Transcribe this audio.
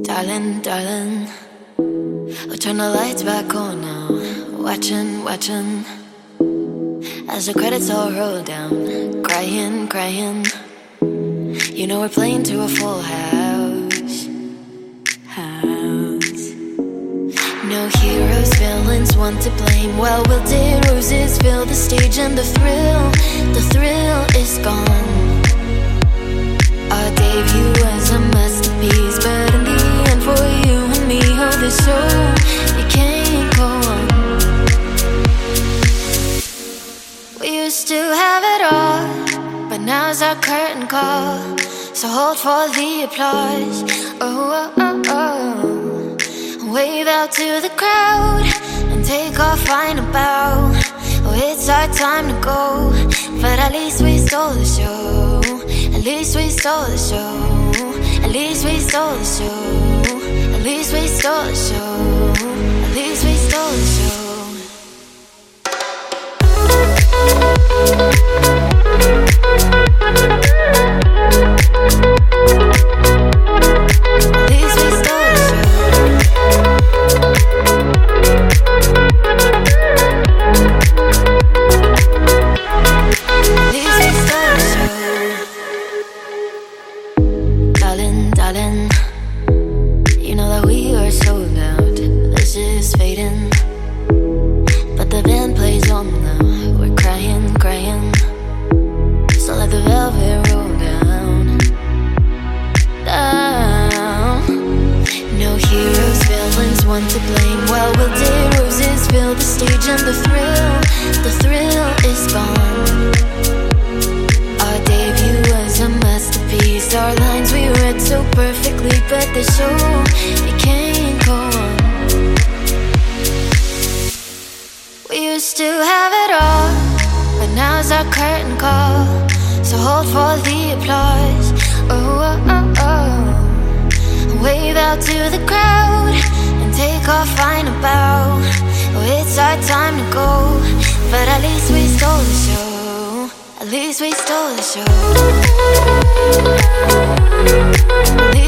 Darling, darling, we'll turn the lights back on now. Watching, watching, as the credits all roll down. Crying, crying, you know we're playing to a full house. No heroes, villains, one to blame. Well, wilted roses fill the stage, and the thrill is gone. Our debut was a masterpiece, but in the end, for you and me, oh, this show, it can't go on. We used to have it all, but now's our curtain call. So hold for the applause. Oh, oh, oh. Wave out to the crowd and take our final bow. Oh, it's our time to go, but at least we stole the show. At least we stole the show. At least we stole the show. At least we stole the show. At least we stole the show. At least we stole the show. At least we stole the show. Darling, darling, you know that we are sold out. This is fading, but the band plays on now. We're crying, crying, so let the velvet roll down, down. No heroes, villains, one to blame. Well, wilted roses fill the stage, and the thrill is gone. Our debut was a masterpiece. Our lines we read so perfectly, but the show, it can't go on. We used to have it all, but now's our curtain call. So hold for the applause. Oh, oh, oh, oh. Wave out to the crowd and take our final bow. Oh, it's our time to go, but at least we stole the show. At least we stole the show.